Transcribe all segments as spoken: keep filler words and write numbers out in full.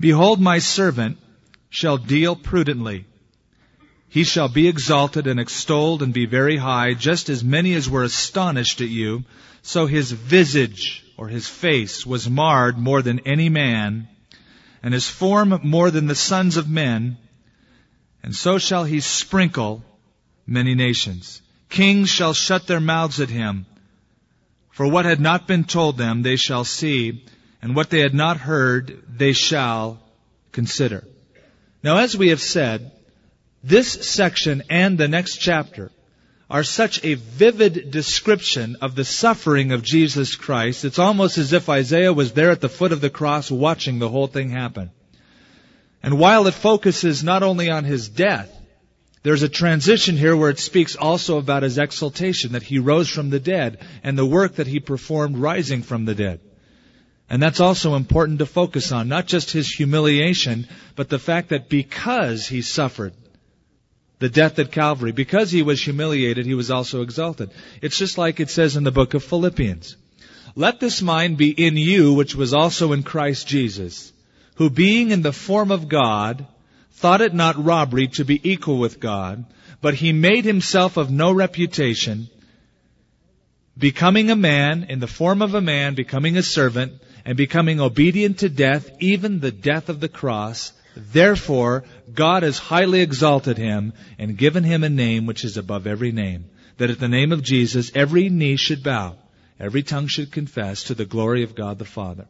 Behold, my servant shall deal prudently. He shall be exalted and extolled and be very high, just as many as were astonished at you. So his visage, or his face, was marred more than any man, and his form more than the sons of men. And so shall he sprinkle many nations. Kings shall shut their mouths at him. For what had not been told them, they shall see, and what they had not heard, they shall consider. Now, as we have said, this section and the next chapter are such a vivid description of the suffering of Jesus Christ. It's almost as if Isaiah was there at the foot of the cross watching the whole thing happen. And while it focuses not only on his death, there's a transition here where it speaks also about his exaltation, that he rose from the dead, and the work that he performed rising from the dead. And that's also important to focus on, not just his humiliation, but the fact that because he suffered the death at Calvary, because he was humiliated, he was also exalted. It's just like it says in the book of Philippians. Let this mind be in you, which was also in Christ Jesus, who being in the form of God, thought it not robbery to be equal with God, but he made himself of no reputation, becoming a man, in the form of a man, becoming a servant, and becoming obedient to death, even the death of the cross. Therefore, God has highly exalted him and given him a name which is above every name, that at the name of Jesus every knee should bow, every tongue should confess to the glory of God the Father.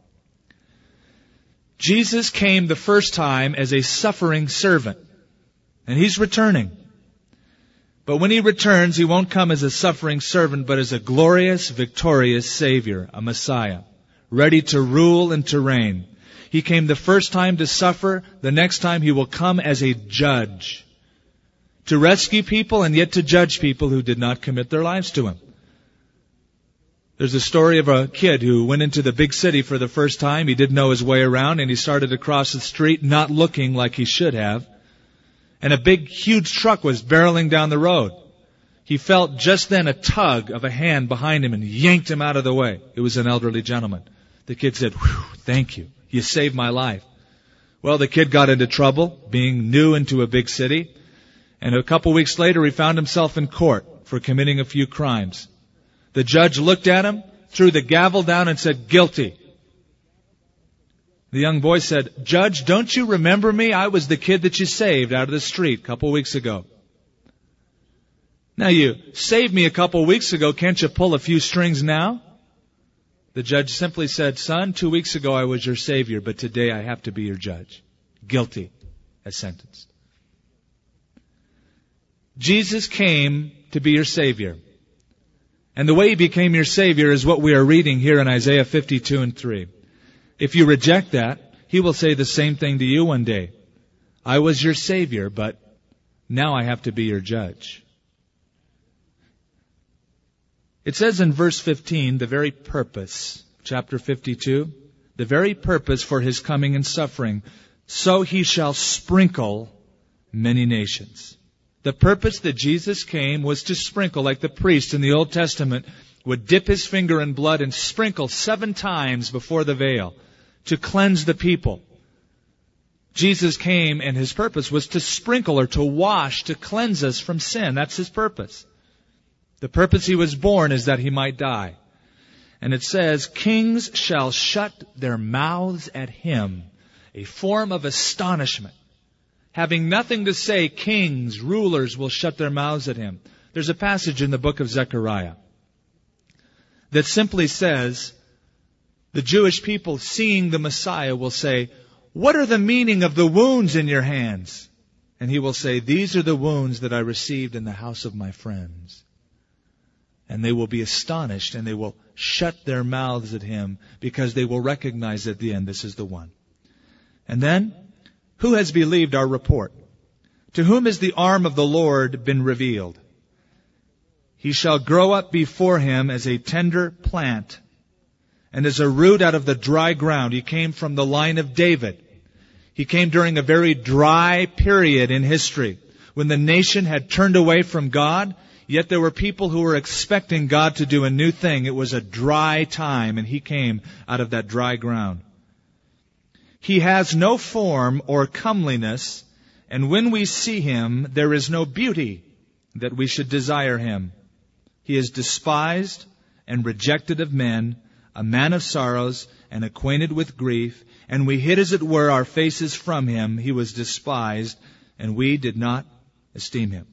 Jesus came the first time as a suffering servant, and he's returning. But when he returns, he won't come as a suffering servant, but as a glorious, victorious Savior, a Messiah, ready to rule and to reign. He came the first time to suffer. The next time he will come as a judge, to rescue people and yet to judge people who did not commit their lives to him. There's a story of a kid who went into the big city for the first time. He didn't know his way around, and he started to cross the street not looking like he should have. And a big, huge truck was barreling down the road. He felt just then a tug of a hand behind him and yanked him out of the way. It was an elderly gentleman. The kid said, "Whew, thank you. You saved my life." Well, the kid got into trouble, being new into a big city. And a couple weeks later, he found himself in court for committing a few crimes. The judge looked at him, threw the gavel down and said, "Guilty." The young boy said, "Judge, don't you remember me? I was the kid that you saved out of the street a couple weeks ago." "Now you saved me a couple weeks ago. Can't you pull a few strings now?" The judge simply said, "Son, two weeks ago I was your Savior, but today I have to be your judge." Guilty as sentenced. Jesus came to be your Savior. And the way he became your Savior is what we are reading here in Isaiah fifty-two and three. If you reject that, he will say the same thing to you one day. I was your Savior, but now I have to be your judge. It says in verse fifteen, the very purpose, chapter fifty-two, the very purpose for his coming and suffering, so he shall sprinkle many nations. The purpose that Jesus came was to sprinkle, like the priest in the Old Testament would dip his finger in blood and sprinkle seven times before the veil to cleanse the people. Jesus came and his purpose was to sprinkle or to wash, to cleanse us from sin. That's his purpose. The purpose he was born is that he might die. And it says, kings shall shut their mouths at him, a form of astonishment. Having nothing to say, kings, rulers will shut their mouths at him. There's a passage in the book of Zechariah that simply says, the Jewish people seeing the Messiah will say, what are the meaning of the wounds in your hands? And he will say, these are the wounds that I received in the house of my friends. And they will be astonished and they will shut their mouths at him because they will recognize at the end, this is the one. And then, who has believed our report? To whom has the arm of the Lord been revealed? He shall grow up before him as a tender plant and as a root out of the dry ground. He came from the line of David. He came during a very dry period in history when the nation had turned away from God, yet there were people who were expecting God to do a new thing. It was a dry time, and he came out of that dry ground. He has no form or comeliness, and when we see him, there is no beauty that we should desire him. He is despised and rejected of men, a man of sorrows and acquainted with grief, and we hid as it were our faces from him. He was despised, and we did not esteem him.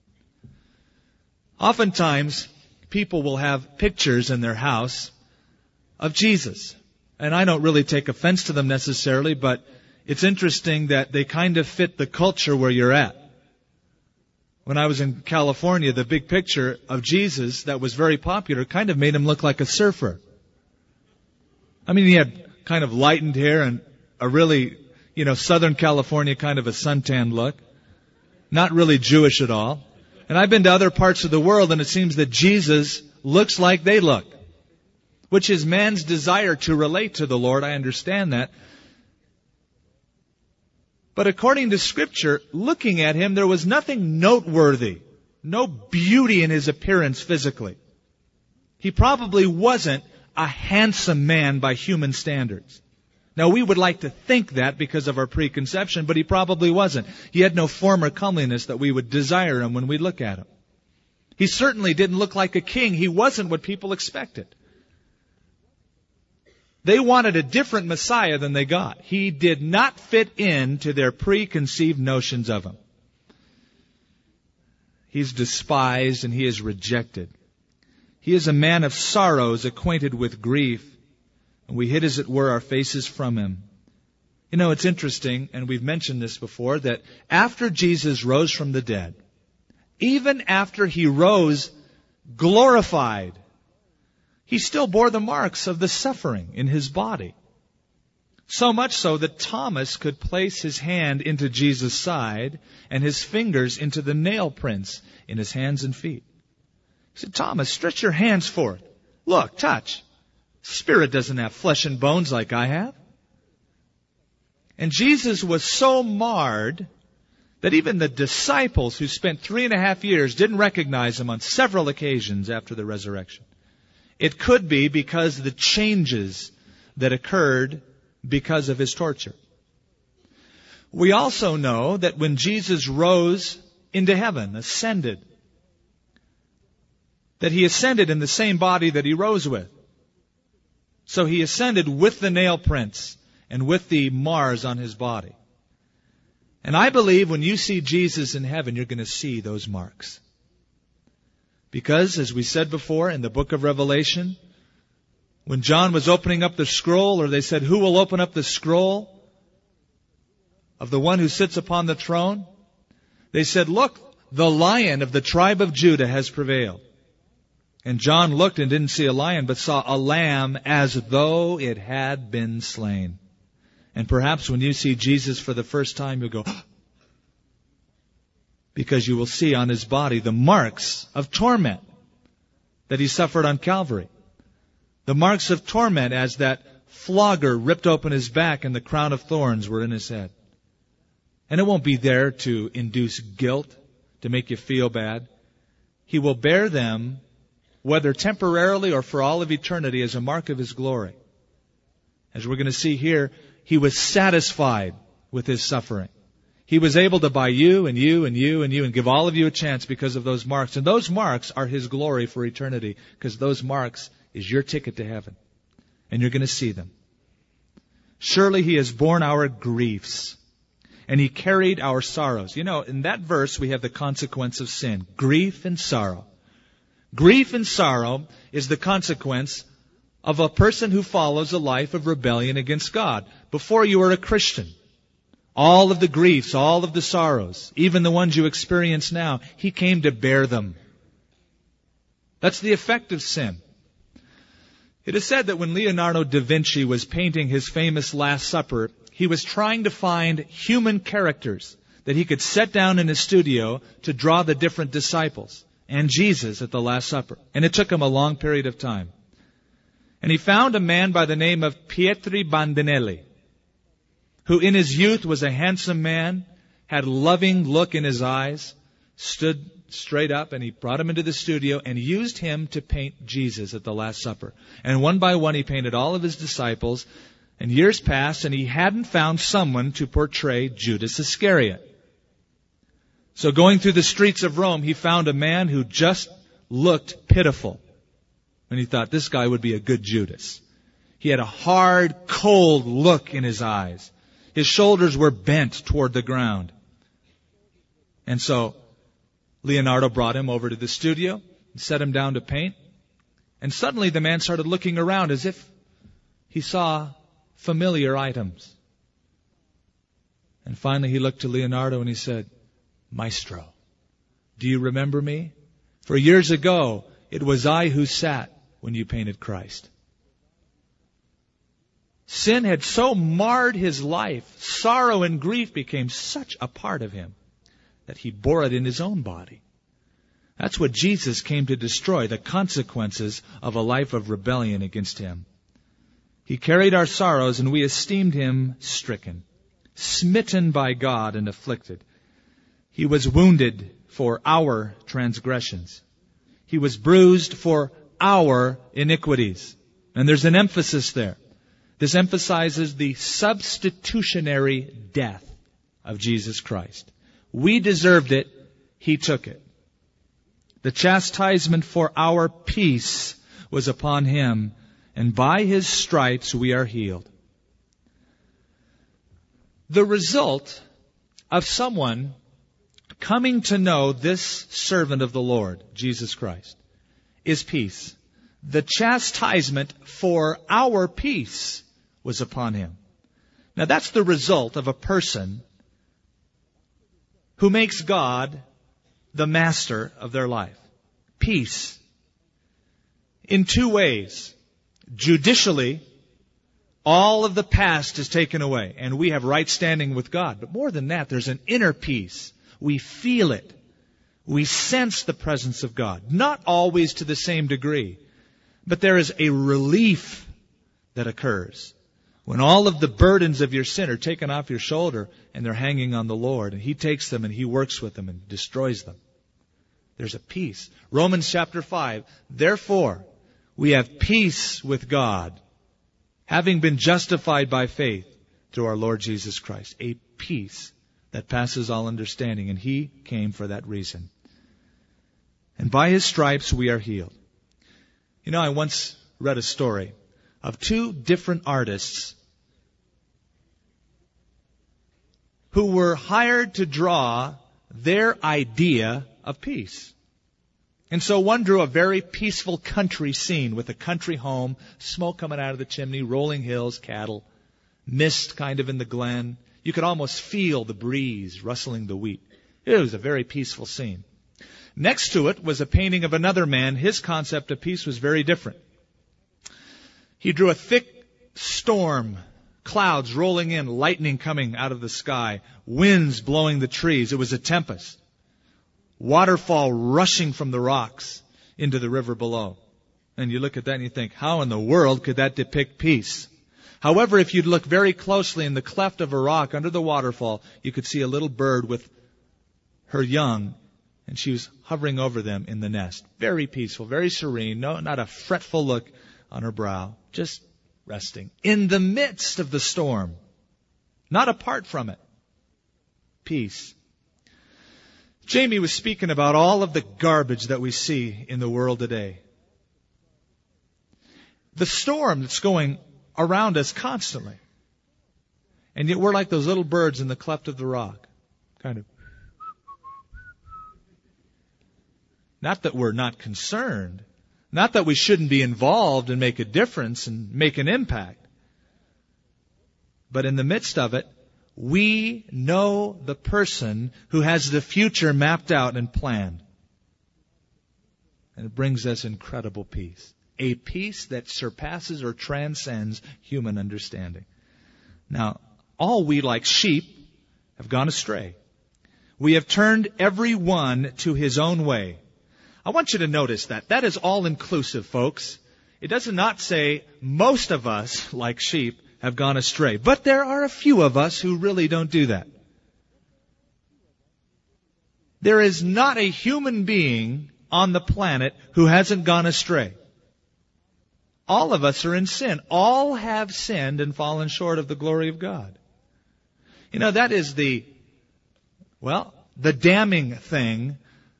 Oftentimes, people will have pictures in their house of Jesus. And I don't really take offense to them necessarily, but it's interesting that they kind of fit the culture where you're at. When I was in California, the big picture of Jesus that was very popular kind of made him look like a surfer. I mean, he had kind of lightened hair and a really, you know, Southern California kind of a suntan look. Not really Jewish at all. And I've been to other parts of the world, and it seems that Jesus looks like they look, which is man's desire to relate to the Lord. I understand that. But according to Scripture, looking at him, there was nothing noteworthy, no beauty in his appearance physically. He probably wasn't a handsome man by human standards. Now, we would like to think that because of our preconception, but he probably wasn't. He had no form or comeliness that we would desire him when we look at him. He certainly didn't look like a king. He wasn't what people expected. They wanted a different Messiah than they got. He did not fit into their preconceived notions of him. He's despised and he is rejected. He is a man of sorrows, acquainted with grief, and we hid as it were our faces from him. You know, it's interesting, and we've mentioned this before, that after Jesus rose from the dead, even after he rose glorified, he still bore the marks of the suffering in his body. So much so that Thomas could place his hand into Jesus' side and his fingers into the nail prints in his hands and feet. He said, Thomas, stretch your hands forth. Look, touch. Spirit doesn't have flesh and bones like I have. And Jesus was so marred that even the disciples who spent three and a half years didn't recognize him on several occasions after the resurrection. It could be because of the changes that occurred because of his torture. We also know that when Jesus rose into heaven, ascended, that he ascended in the same body that he rose with. So he ascended with the nail prints and with the mars on his body. And I believe when you see Jesus in heaven, you're going to see those marks. Because, as we said before in the book of Revelation, when John was opening up the scroll, or they said, who will open up the scroll of the one who sits upon the throne? They said, look, the Lion of the tribe of Judah has prevailed. And John looked and didn't see a lion, but saw a lamb as though it had been slain. And perhaps when you see Jesus for the first time, you'll go, because you will see on his body the marks of torment that he suffered on Calvary. The marks of torment as that flogger ripped open his back and the crown of thorns were in his head. And it won't be there to induce guilt, to make you feel bad. He will bear them, whether temporarily or for all of eternity, as a mark of his glory. As we're going to see here, he was satisfied with his suffering. He was able to buy you and you and you and you and give all of you a chance because of those marks. And those marks are his glory for eternity, because those marks is your ticket to heaven. And you're going to see them. Surely he has borne our griefs, and he carried our sorrows. You know, in that verse we have the consequence of sin. Grief and sorrow. Grief and sorrow is the consequence of a person who follows a life of rebellion against God. Before you were a Christian, all of the griefs, all of the sorrows, even the ones you experience now, he came to bear them. That's the effect of sin. It is said that when Leonardo da Vinci was painting his famous Last Supper, he was trying to find human characters that he could set down in his studio to draw the different disciples and Jesus at the Last Supper. And it took him a long period of time. And he found a man by the name of Pietro Bandinelli, who in his youth was a handsome man, had a loving look in his eyes, stood straight up, and he brought him into the studio and used him to paint Jesus at the Last Supper. And one by one he painted all of his disciples, And years passed, and he hadn't found someone to portray Judas Iscariot. So going through the streets of Rome, he found a man who just looked pitiful. And he thought, this guy would be a good Judas. He had a hard, cold look in his eyes. His shoulders were bent toward the ground. And so Leonardo brought him over to the studio and set him down to paint. And suddenly the man started looking around as if he saw familiar items. And finally he looked to Leonardo and he said, Maestro, do you remember me? For years ago, it was I who sat when you painted Christ. Sin had so marred his life, sorrow and grief became such a part of him that he bore it in his own body. That's what Jesus came to destroy, the consequences of a life of rebellion against him. He carried our sorrows, and we esteemed him stricken, smitten by God and afflicted. He was wounded for our transgressions. He was bruised for our iniquities. And there's an emphasis there. This emphasizes the substitutionary death of Jesus Christ. We deserved it. He took it. The chastisement for our peace was upon him, and by his stripes we are healed. The result of someone coming to know this servant of the Lord, Jesus Christ, is peace. The chastisement for our peace was upon him. Now that's the result of a person who makes God the master of their life. Peace. In two ways. Judicially, all of the past is taken away, and we have right standing with God. But more than that, there's an inner peace. We feel it. We sense the presence of God. Not always to the same degree, but there is a relief that occurs when all of the burdens of your sin are taken off your shoulder and they're hanging on the Lord, and He takes them and He works with them and destroys them. There's a peace. Romans chapter five, therefore, we have peace with God, having been justified by faith through our Lord Jesus Christ. A peace that passes all understanding, and He came for that reason. And by His stripes we are healed. You know, I once read a story of two different artists who were hired to draw their idea of peace. And so one drew a very peaceful country scene with a country home, smoke coming out of the chimney, rolling hills, cattle, mist kind of in the glen. You could almost feel the breeze rustling the wheat. It was a very peaceful scene. Next to it was a painting of another man. His concept of peace was very different. He drew a thick storm, clouds rolling in, lightning coming out of the sky, winds blowing the trees. It was a tempest. Waterfall rushing from the rocks into the river below. And you look at that and you think, how in the world could that depict peace? However, if you'd look very closely in the cleft of a rock under the waterfall, you could see a little bird with her young, and she was hovering over them in the nest. Very peaceful, very serene, no, not a fretful look on her brow, just resting in the midst of the storm, not apart from it. Peace. Jamie was speaking about all of the garbage that we see in the world today. The storm that's going around us constantly. And yet we're like those little birds in the cleft of the rock. Kind of. Not that we're not concerned. Not that we shouldn't be involved and make a difference and make an impact. But in the midst of it, we know the person who has the future mapped out and planned. And it brings us incredible peace. A peace that surpasses or transcends human understanding. Now, all we like sheep have gone astray. We have turned every one to his own way. I want you to notice that. That is all inclusive, folks. It does not say most of us, like sheep, have gone astray. But there are a few of us who really don't do that. There is not a human being on the planet who hasn't gone astray. All of us are in sin. All have sinned and fallen short of the glory of God. You know, that is the, well, the damning thing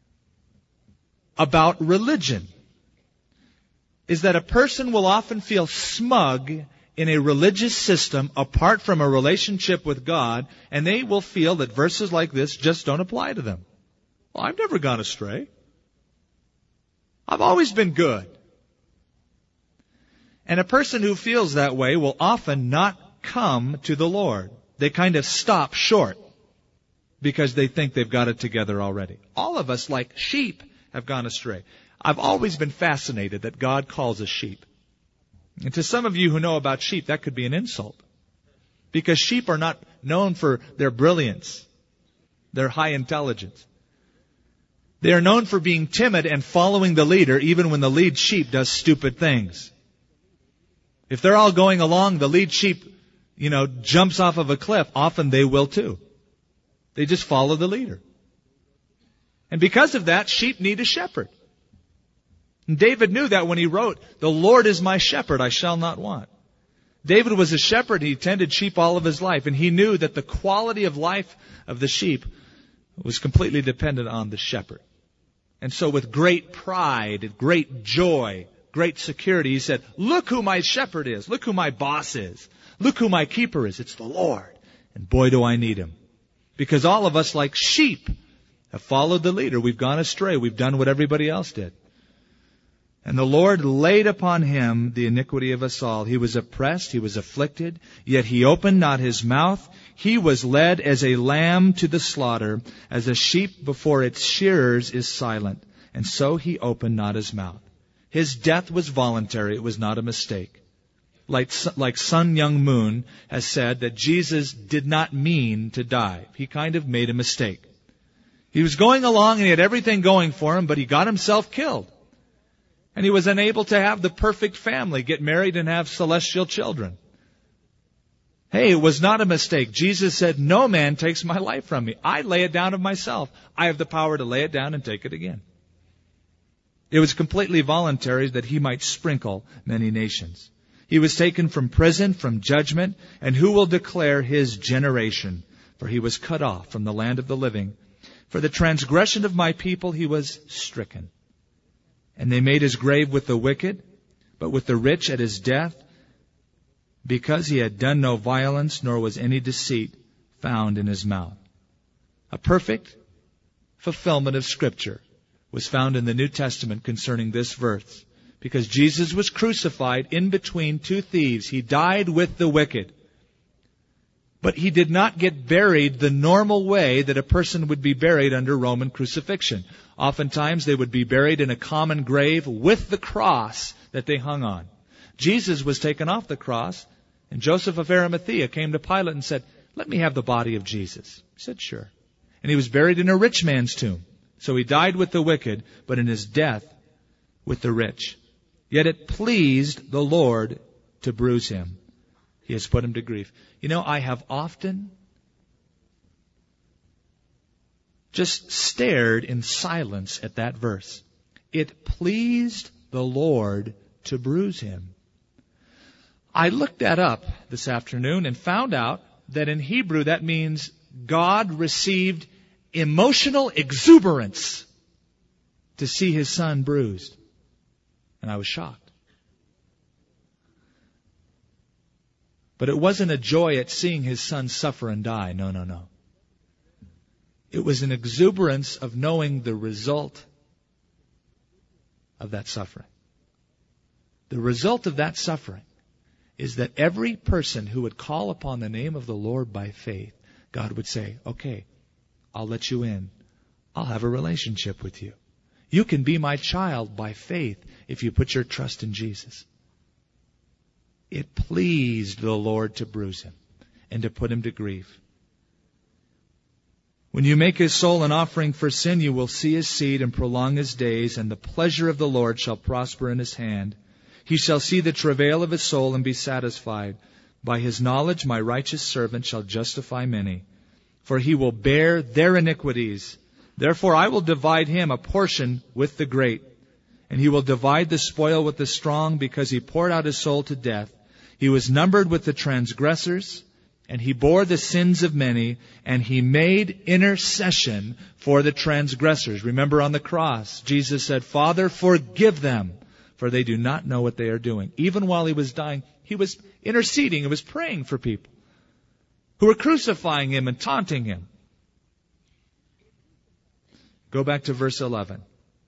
about religion, is that a person will often feel smug in a religious system apart from a relationship with God, and they will feel that verses like this just don't apply to them. Well, I've never gone astray. I've always been good. And a person who feels that way will often not come to the Lord. They kind of stop short because they think they've got it together already. All of us, like sheep, have gone astray. I've always been fascinated that God calls us sheep. And to some of you who know about sheep, that could be an insult. Because sheep are not known for their brilliance, their high intelligence. They are known for being timid and following the leader even when the lead sheep does stupid things. If they're all going along, the lead sheep, you know, jumps off of a cliff, often they will too. They just follow the leader. And because of that, sheep need a shepherd. And David knew that when he wrote, "The Lord is my shepherd, I shall not want." David was a shepherd. He tended sheep all of his life. And he knew that the quality of life of the sheep was completely dependent on the shepherd. And so with great pride, great joy, great security, he said, "Look who my shepherd is. Look who my boss is. Look who my keeper is. It's the Lord. And boy, do I need him." Because all of us, like sheep, have followed the leader. We've gone astray. We've done what everybody else did. And the Lord laid upon him the iniquity of us all. He was oppressed, he was afflicted, yet he opened not his mouth. He was led as a lamb to the slaughter, as a sheep before its shearers is silent. And so he opened not his mouth. His death was voluntary. It was not a mistake. Like, like Sun Myung Moon has said that Jesus did not mean to die. He kind of made a mistake. He was going along and he had everything going for him, but he got himself killed. And he was unable to have the perfect family, get married and have celestial children. Hey, it was not a mistake. Jesus said, "No man takes my life from me. I lay it down of myself. I have the power to lay it down and take it again." It was completely voluntary that he might sprinkle many nations. He was taken from prison, from judgment, and who will declare his generation? For he was cut off from the land of the living. For the transgression of my people he was stricken. And they made his grave with the wicked, but with the rich at his death, because he had done no violence, nor was any deceit found in his mouth. A perfect fulfillment of Scripture was found in the New Testament concerning this verse. Because Jesus was crucified in between two thieves. He died with the wicked. But he did not get buried the normal way that a person would be buried under Roman crucifixion. Oftentimes they would be buried in a common grave with the cross that they hung on. Jesus was taken off the cross, and Joseph of Arimathea came to Pilate and said, "Let me have the body of Jesus." He said, "Sure." And he was buried in a rich man's tomb. So he died with the wicked, but in his death with the rich. Yet it pleased the Lord to bruise him. He has put him to grief. You know, I have often just stared in silence at that verse. It pleased the Lord to bruise him. I looked that up this afternoon and found out that in Hebrew that means God received emotional exuberance to see his son bruised. And I was shocked. But it wasn't a joy at seeing his son suffer and die. No, no, no. It was an exuberance of knowing the result of that suffering. The result of that suffering is that every person who would call upon the name of the Lord by faith, God would say, "Okay, I'll let you in. I'll have a relationship with you. You can be my child by faith if you put your trust in Jesus." It pleased the Lord to bruise him and to put him to grief. When you make his soul an offering for sin, you will see his seed and prolong his days, and the pleasure of the Lord shall prosper in his hand. He shall see the travail of his soul and be satisfied. By his knowledge my righteous servant shall justify many, for he will bear their iniquities. Therefore I will divide him a portion with the great, and he will divide the spoil with the strong, because he poured out his soul to death. He was numbered with the transgressors, and he bore the sins of many, and he made intercession for the transgressors. Remember on the cross, Jesus said, Father, forgive them, for they do not know what they are doing. Even while he was dying, he was interceding, he was praying for people who were crucifying him and taunting him. Go back to verse eleven.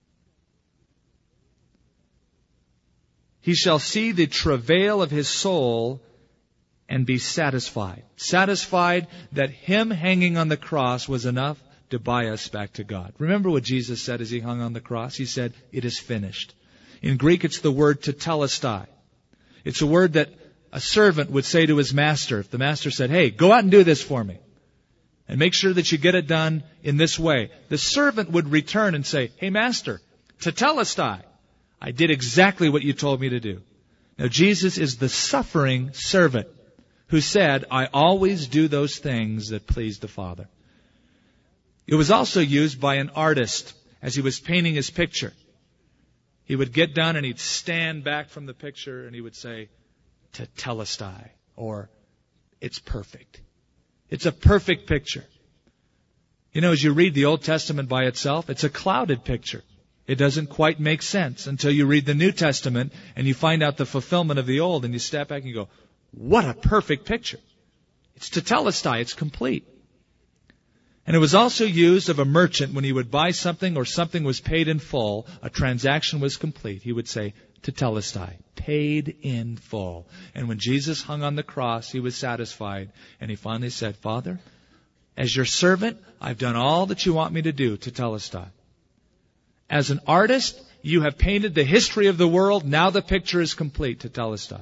He shall see the travail of his soul and be satisfied. Satisfied that him hanging on the cross was enough to buy us back to God. Remember what Jesus said as he hung on the cross? He said, it is finished. In Greek, it's the word tetelestai. It's a word that a servant would say to his master. If the master said, hey, go out and do this for me, and make sure that you get it done in this way, the servant would return and say, hey, master, tetelestai, I did exactly what you told me to do. Now, Jesus is the suffering servant who said, I always do those things that please the Father. It was also used by an artist as he was painting his picture. He would get done and he'd stand back from the picture and he would say, tetelestai, or it's perfect. It's a perfect picture. You know, as you read the Old Testament by itself, it's a clouded picture. It doesn't quite make sense until you read the New Testament and you find out the fulfillment of the Old, and you step back and you go, what a perfect picture. It's tetelestai, it's complete. And it was also used of a merchant when he would buy something or something was paid in full, a transaction was complete. He would say, tetelestai, paid in full. And when Jesus hung on the cross, he was satisfied. And he finally said, Father, as your servant, I've done all that you want me to do, tetelestai. As an artist, you have painted the history of the world. Now the picture is complete, tetelestai.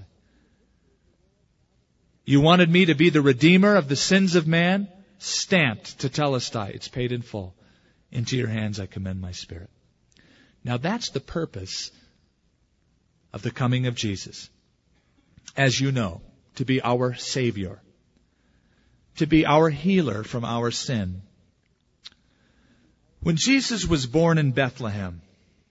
You wanted me to be the redeemer of the sins of man? Stamped, tetelestai. It's paid in full. Into your hands I commend my spirit. Now that's the purpose of the coming of Jesus. As you know, to be our Savior. To be our healer from our sin. When Jesus was born in Bethlehem,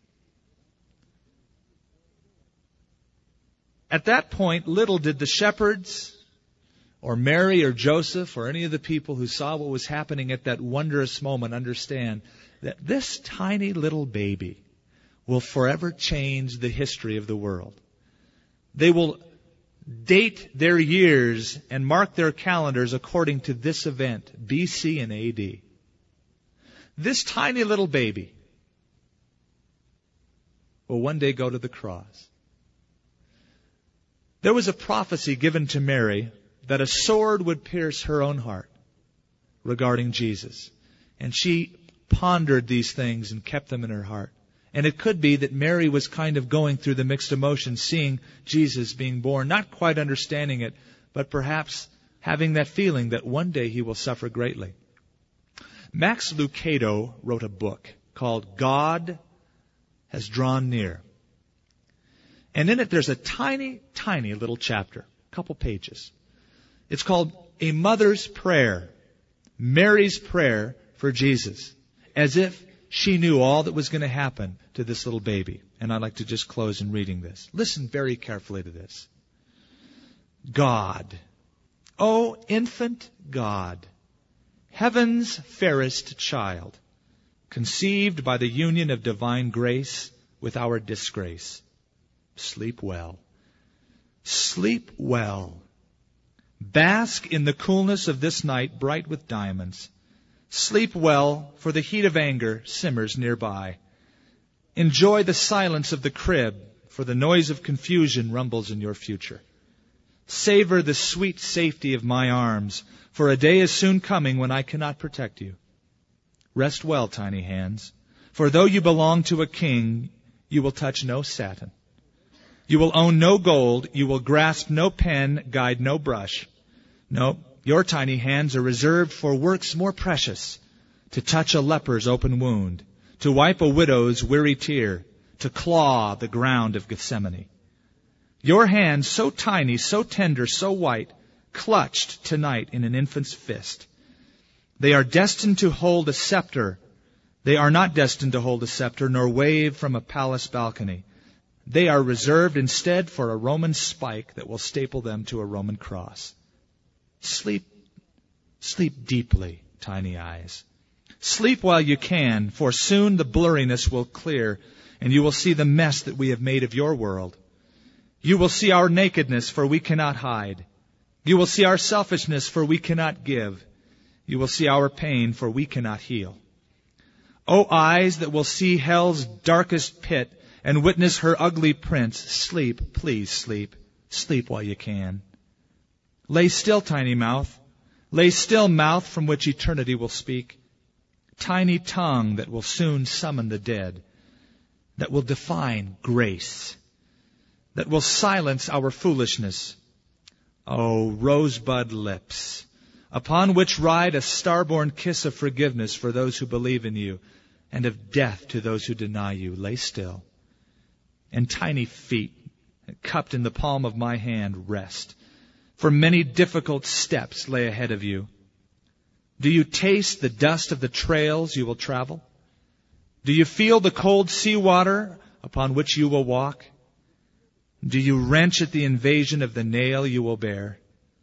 at that point, little did the shepherds or Mary or Joseph or any of the people who saw what was happening at that wondrous moment understand that this tiny little baby will forever change the history of the world. They will date their years and mark their calendars according to this event, B C and A D. This tiny little baby will one day go to the cross. There was a prophecy given to Mary that a sword would pierce her own heart regarding Jesus. And she pondered these things and kept them in her heart. And it could be that Mary was kind of going through the mixed emotions, seeing Jesus being born, not quite understanding it, but perhaps having that feeling that one day he will suffer greatly. Max Lucado wrote a book called God Has Drawn Near. And in it there's a tiny, tiny little chapter, a couple pages. It's called A Mother's Prayer, Mary's prayer for Jesus, as if she knew all that was going to happen to this little baby. And I'd like to just close in reading this. Listen very carefully to this. God, O infant God, heaven's fairest child, conceived by the union of divine grace with our disgrace. Sleep well. Sleep well. Bask in the coolness of this night bright with diamonds. Sleep well, for the heat of anger simmers nearby. Enjoy the silence of the crib, for the noise of confusion rumbles in your future. Savor the sweet safety of my arms, for a day is soon coming when I cannot protect you. Rest well, tiny hands, for though you belong to a king, you will touch no satin. You will own no gold, you will grasp no pen, guide no brush. No, your tiny hands are reserved for works more precious, to touch a leper's open wound, to wipe a widow's weary tear, to claw the ground of Gethsemane. Your hands, so tiny, so tender, so white, clutched tonight in an infant's fist. They are destined to hold a scepter They are not destined to hold a scepter, nor wave from a palace balcony. They are reserved instead for a Roman spike that will staple them to a Roman cross. Sleep, sleep deeply, tiny eyes. Sleep while you can, for soon the blurriness will clear, and you will see the mess that we have made of your world. You will see our nakedness, for we cannot hide. You will see our selfishness, for we cannot give. You will see our pain, for we cannot heal. O eyes that will see hell's darkest pit and witness her ugly prince, sleep, please sleep. Sleep while you can. Lay still, tiny mouth. Lay still, mouth from which eternity will speak. Tiny tongue that will soon summon the dead, that will define grace, that will silence our foolishness. Oh, rosebud lips, upon which ride a star-born kiss of forgiveness for those who believe in you, and of death to those who deny you. Lay still. And tiny feet, cupped in the palm of my hand, rest. For many difficult steps lay ahead of you. Do you taste the dust of the trails you will travel? Do you feel the cold seawater upon which you will walk? Do you wrench at the invasion of the nail you will bear?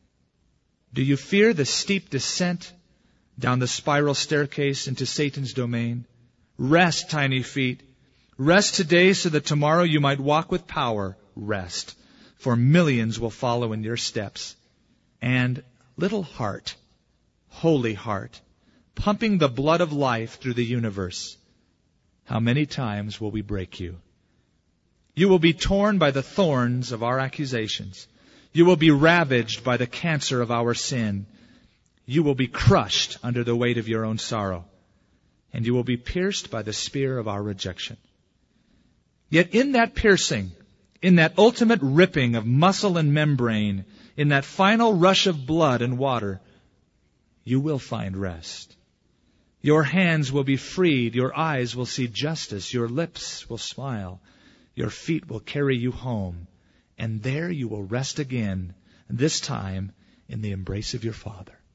Do you fear the steep descent down the spiral staircase into Satan's domain? Rest, tiny feet. Rest today so that tomorrow you might walk with power. Rest, for millions will follow in your steps. And little heart, holy heart, pumping the blood of life through the universe, how many times will we break you? You will be torn by the thorns of our accusations. You will be ravaged by the cancer of our sin. You will be crushed under the weight of your own sorrow. And you will be pierced by the spear of our rejection. Yet in that piercing, in that ultimate ripping of muscle and membrane, in that final rush of blood and water, you will find rest. Your hands will be freed. Your eyes will see justice. Your lips will smile. Your feet will carry you home. And there you will rest again, this time in the embrace of your Father.